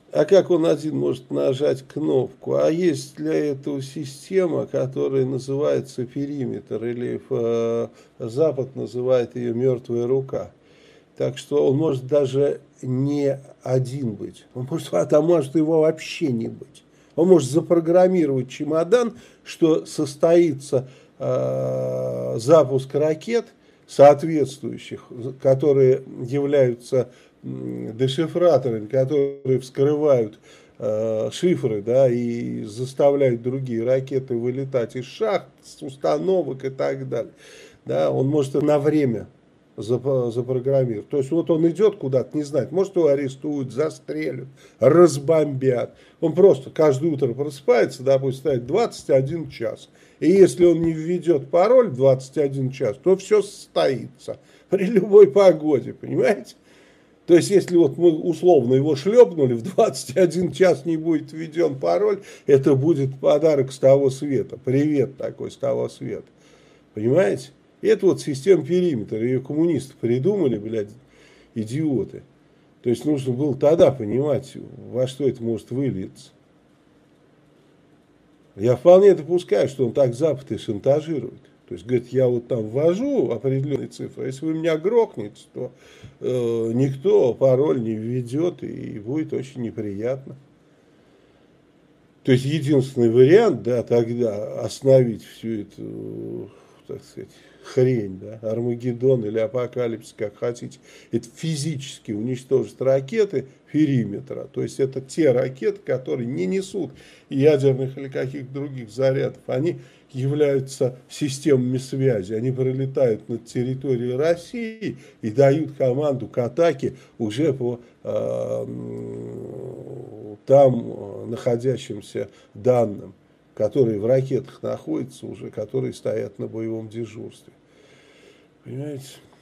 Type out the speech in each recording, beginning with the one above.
А как он один может нажать кнопку? А есть для этого система, которая называется периметр, или Запад называет ее мертвая рука. Так что он может даже не один быть. Он может, а может его вообще не быть. Он может запрограммировать чемодан, что состоится запуск ракет соответствующих, которые являются дешифраторами, которые вскрывают шифры, да, и заставляют другие ракеты вылетать из шахт, с установок и так далее. Да, он может на время запрограммировать. То есть вот он идет куда-то, не знает, может его арестуют, застрелят, разбомбят. Он просто каждое утро просыпается, допустим, ставит 21 час. И если он не введет пароль в 21 час, то все состоится при любой погоде, понимаете? То есть, если вот мы условно его шлепнули, в 21 час не будет введен пароль, это будет подарок с того света. Привет такой с того света. Понимаете? Это вот система периметра. Ее коммунисты придумали, блядь, идиоты. То есть, нужно было тогда понимать, во что это может вылиться. Я вполне допускаю, что он так Запад и шантажирует. То есть, говорит, я вот там ввожу определенные цифры, а если вы меня грохнете, то никто пароль не введет, и будет очень неприятно. То есть, единственный вариант, да, тогда остановить всю эту, так сказать, хрень, да, Армагеддон или Апокалипсис, как хотите, это физически уничтожить ракеты периметра. То есть, это те ракеты, которые не несут ядерных или каких-то других зарядов. Они являются системами связи. Они пролетают над территорией России и дают команду к атаке уже по там находящимся данным, которые в ракетах находятся уже, которые стоят на боевом дежурстве. Понимаете?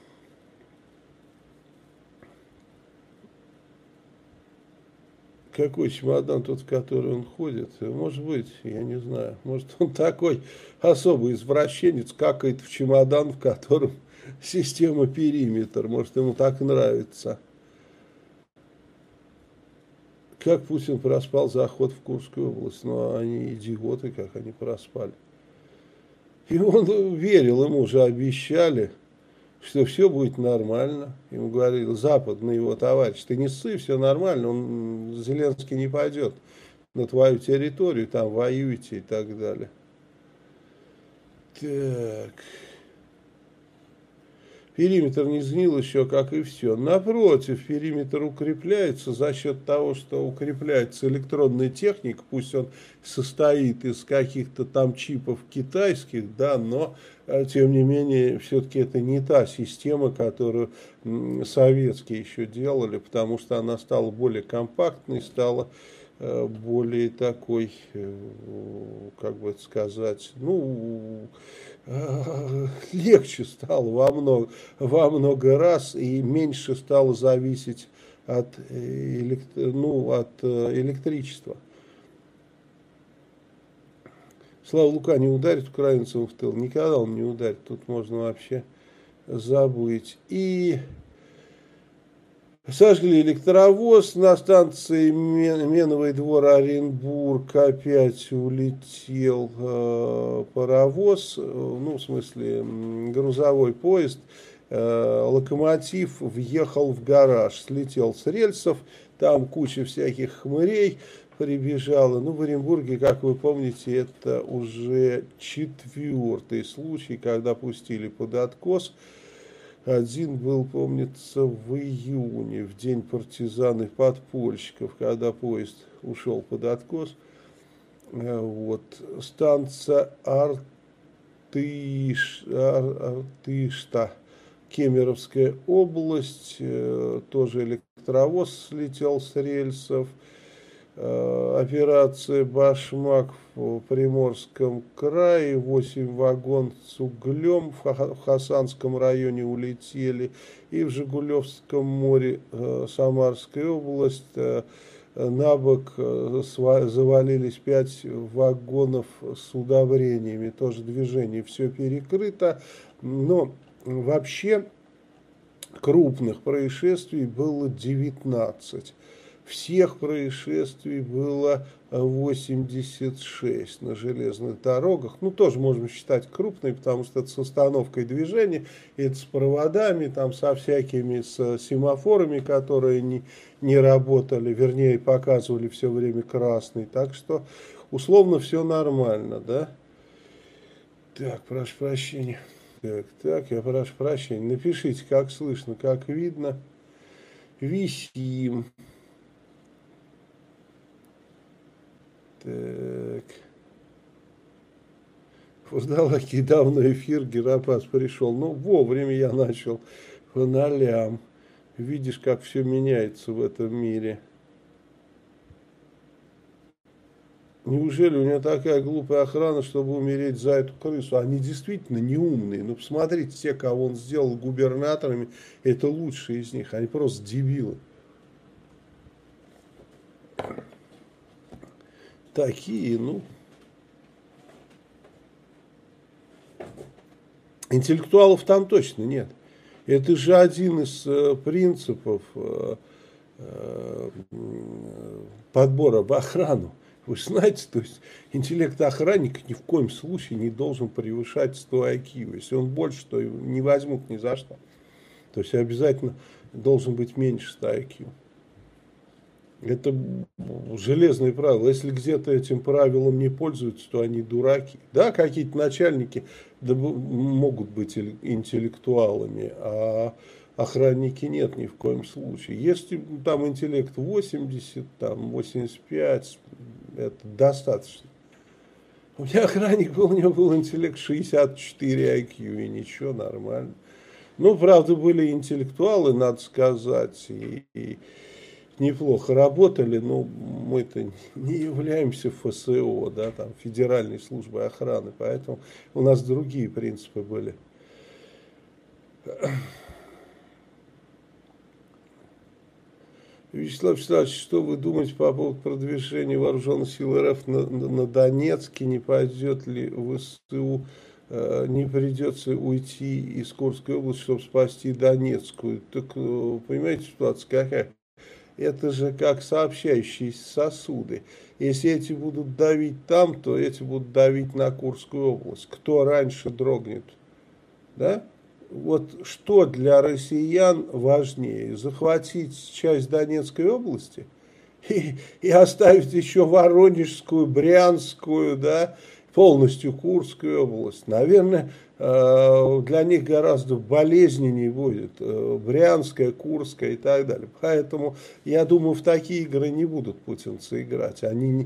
Какой чемодан тот, в который он ходит? Может быть, я не знаю. Может, он такой особый извращенец, какает в чемодан, в котором система периметр. Может, ему так нравится. Как Путин проспал заход в Курскую область? Ну, они идиоты, как они проспали. И он верил, ему уже обещали, что все будет нормально. Ему говорил западный его товарищ, ты не ссы, все нормально, Зеленский не пойдет на твою территорию, там воюйте и так далее. Так. Периметр не сгнил еще, как и все. Напротив, периметр укрепляется за счет того, что укрепляется электронная техника, пусть он состоит из каких-то там чипов китайских, да, но тем не менее, все-таки это не та система, которую советские еще делали, потому что она стала более компактной, стала более такой, как бы это сказать, ну, легче стало во много раз и меньше стало зависеть от, от электричества. Слава Лука не ударит украинцам в тыл. Никогда он не ударит. Тут можно вообще забыть. И сожгли электровоз на станции Меновый двор Оренбург. Опять улетел паровоз, ну, в смысле, грузовой поезд. Локомотив въехал в гараж, слетел с рельсов. Там куча всяких хмырей прибежала. Ну, в Оренбурге, как вы помните, это уже 4-й случай, когда пустили под откос. Один был, помнится, в июне, в день партизан и подпольщиков, когда поезд ушел под откос. Вот. Станция Артышта, Кемеровская область, тоже электровоз слетел с рельсов. Операция «Башмак» в Приморском крае, 8 вагон с углем в Хасанском районе улетели, и в Жигулевском море, Самарская область, на бок завалились 5 вагонов с удобрениями, тоже движение все перекрыто, но вообще крупных происшествий было 19. всех происшествий было 86 на железных дорогах. Ну, тоже можем считать крупной, потому что это с остановкой движения, это с проводами, там, со всякими, с семафорами, которые не работали, вернее, показывали все время красный. Так что, условно, все нормально, да? Так, прошу прощения. Так, я прошу прощения. Напишите, как слышно, как видно. Висим. Так. Вурдалаки, давно эфир, Герапас пришел. Ну, вовремя я начал по нолям. Видишь, как все меняется в этом мире. Неужели у него такая глупая охрана, чтобы умереть за эту крысу? Они действительно неумные. Ну, посмотрите, те, кого он сделал губернаторами, это лучшие из них. Они просто дебилы. Такие, ну... Интеллектуалов там точно нет. Это же один из принципов подбора в охрану. Вы же знаете, то есть интеллект охранника ни в коем случае не должен превышать 100 IQ. Если он больше, то не возьмут ни за что. То есть обязательно должен быть меньше 100 IQ. Это железные правила. Если где-то этим правилом не пользуются, то они дураки. Да, какие-то начальники могут быть интеллектуалами, а охранники нет ни в коем случае. Если там интеллект 80, там 85, это достаточно. У меня охранник был, у него был интеллект 64 IQ, и ничего, нормально. Ну, правда, были интеллектуалы, надо сказать, и неплохо работали, но мы-то не являемся ФСО, да, там, Федеральной службой охраны, поэтому у нас другие принципы были. Вячеслав Вячеславович, что вы думаете по поводу продвижения вооруженных сил РФ на Донецке? Не пойдет ли в ВСУ, не придется уйти из Курской области, чтобы спасти Донецкую? Так, понимаете, ситуация какая? Это же как сообщающиеся сосуды. Если эти будут давить там, то эти будут давить на Курскую область. Кто раньше дрогнет? Да? Вот что для россиян важнее? Захватить часть Донецкой области и оставить еще Воронежскую, Брянскую, да, полностью Курскую область? Наверное, для них гораздо болезненнее будет Брянская, Курская и так далее. Поэтому, я думаю, в такие игры не будут путинцы играть. Они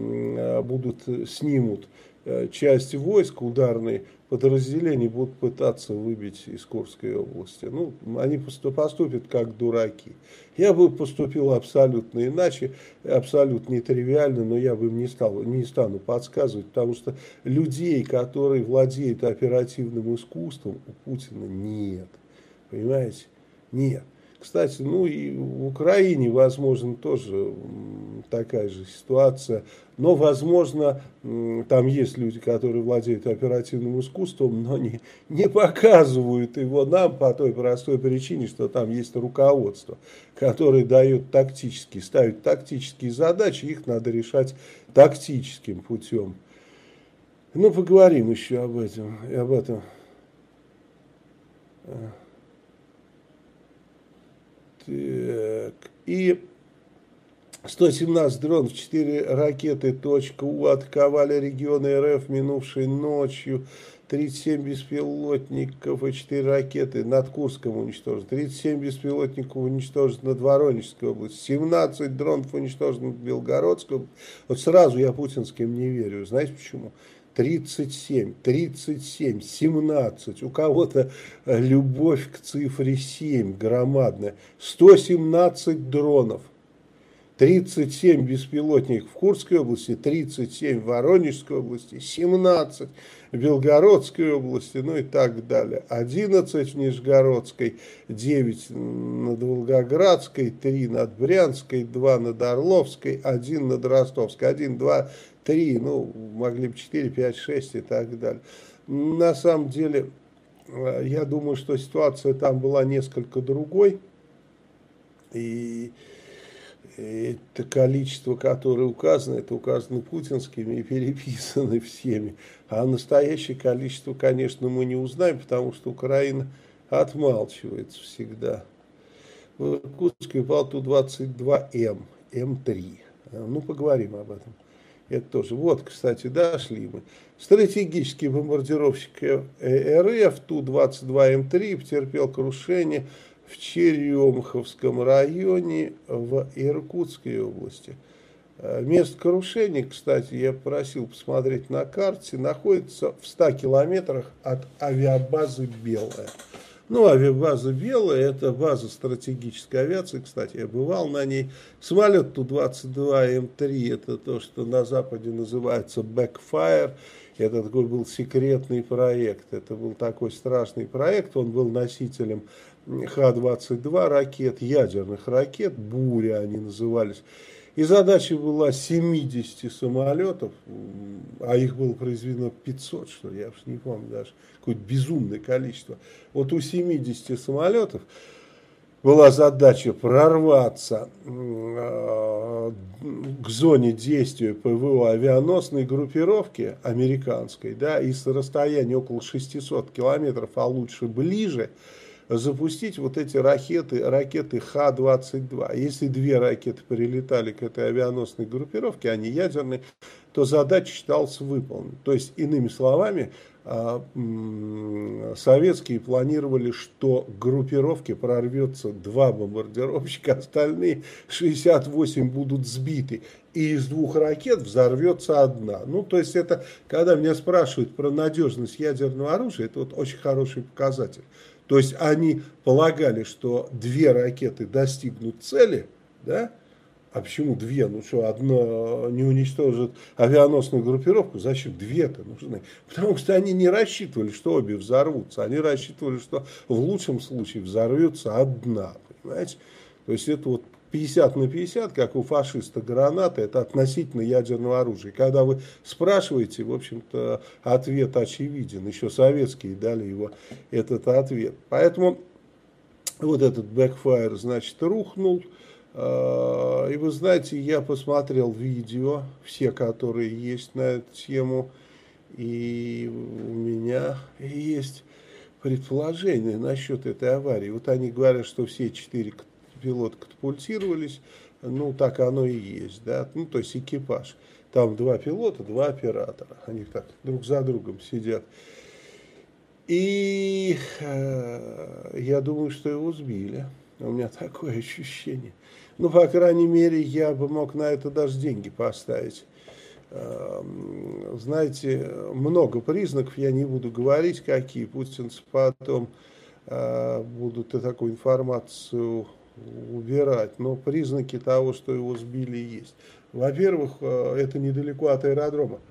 снимут часть войск, ударные подразделения будут пытаться выбить из Курской области. Ну, они поступят как дураки. Я бы поступил абсолютно иначе, абсолютно нетривиально, но я бы им не стану подсказывать, потому что людей, которые владеют оперативным искусством, у Путина нет. Понимаете? Нет. Кстати, ну и в Украине, возможно, тоже такая же ситуация. Но, возможно, там есть люди, которые владеют оперативным искусством, но не показывают его нам по той простой причине, что там есть руководство, которое дает тактические, ставит тактические задачи, их надо решать тактическим путем. Ну, поговорим еще об этом. Так, и 117 дронов, 4 ракеты .У атаковали регионы РФ минувшей ночью, 37 беспилотников и 4 ракеты над Курском уничтожены, 37 беспилотников уничтожено над Воронежской областью, 17 дронов уничтожено над Белгородской областью. Вот сразу я путинским не верю, знаете почему? 37, 17, у кого-то любовь к цифре 7 громадная, 117 дронов, 37 беспилотников в Курской области, 37 в Воронежской области, 17 в Белгородской области, ну и так далее, 11 в Нижегородской, 9 над Волгоградской, 3 над Брянской, 2 над Орловской, 1 над Ростовской, 1, 2, 3, ну, могли бы 4, 5, 6 и так далее. На самом деле, я думаю, что ситуация там была несколько другой. И это количество, которое указано, это указано путинскими и переписано всеми. А настоящее количество, конечно, мы не узнаем, потому что Украина отмалчивается всегда. В Иркутске упал Ту-22М, М3. Ну, поговорим об этом. Это тоже. Вот, кстати, дошли мы. Стратегический бомбардировщик РФ Ту-22М3 потерпел крушение в Черемховском районе в Иркутской области. Место крушения, кстати, я просил посмотреть на карте, находится в 100 километрах от авиабазы «Белая». Ну, авиабаза «Белая» – это база стратегической авиации, кстати, я бывал на ней. Самолет Ту-22М3 – это то, что на Западе называется «Backfire». Это такой был секретный проект, это был такой страшный проект, он был носителем Х-22 ракет, ядерных ракет, «Буря» они назывались. И задача была 70 самолетов, а их было произведено 500, что ли, я уж не помню даже, какое-то безумное количество. Вот у 70 самолетов была задача прорваться к зоне действия ПВО авианосной группировки американской, да, и с расстояния около 600 километров, а лучше ближе, запустить вот эти ракеты Х-22. Если 2 ракеты прилетали к этой авианосной группировке, они ядерные, то задача считалась выполнена. То есть, иными словами, советские планировали, что к группировке прорвется 2 бомбардировщика, остальные 68 будут сбиты. И из 2 ракет взорвется 1. Ну, то есть, это, когда меня спрашивают про надежность ядерного оружия, это вот очень хороший показатель. То есть они полагали, что 2 ракеты достигнут цели, да? А почему 2? Ну что, одна не уничтожит авианосную группировку, зачем 2-то нужны? Потому что они не рассчитывали, что обе взорвутся, они рассчитывали, что в лучшем случае взорвется 1, понимаете? То есть это вот 50 на 50, как у фашиста граната, это относительно ядерного оружия. Когда вы спрашиваете, в общем-то, ответ очевиден. Еще советские дали его этот ответ. Поэтому вот этот backfire, значит, рухнул. И вы знаете, я посмотрел видео, все, которые есть на эту тему, и у меня есть предположение насчет этой аварии. Вот они говорят, что все 4 пилоты катапультировались, ну так оно и есть, да, ну то есть экипаж. Там 2 пилота, 2 оператора, они так друг за другом сидят. И я думаю, что его сбили. У меня такое ощущение. Ну, по крайней мере, я бы мог на это даже деньги поставить. Знаете, много признаков, я не буду говорить, какие. Путинцы потом будут такую информацию убирать. Но признаки того, что его сбили, есть. Во-первых, это недалеко от аэродрома.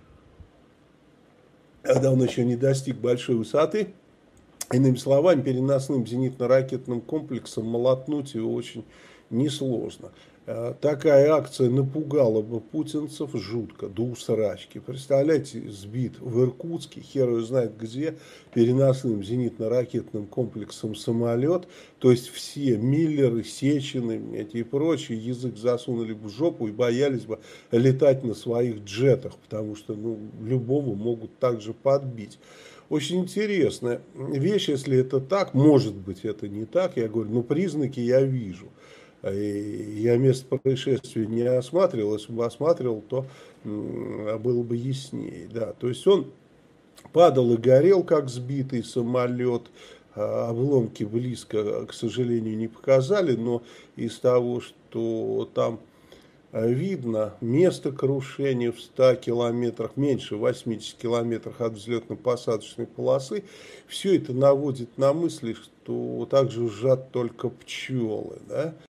Когда он еще не достиг большой высоты, иными словами, переносным зенитно-ракетным комплексом молотнуть его очень несложно. Такая акция напугала бы путинцев жутко, до усрачки. Представляете, сбит в Иркутске, хер его знает где, переносным зенитно-ракетным комплексом самолет. То есть все Миллеры, Сечины и прочие язык засунули бы в жопу и боялись бы летать на своих джетах, потому что любого могут также подбить. Очень интересная вещь, если это так, может быть это не так, я говорю, но признаки я вижу. Я место происшествия не осматривал, если бы осматривал, то было бы яснее. Да. То есть он падал и горел, как сбитый самолет, обломки близко, к сожалению, не показали, но из того, что там видно, место крушения в 100 километрах, меньше 80 километрах от взлетно-посадочной полосы, все это наводит на мысли, что также жужжат только пчелы, да?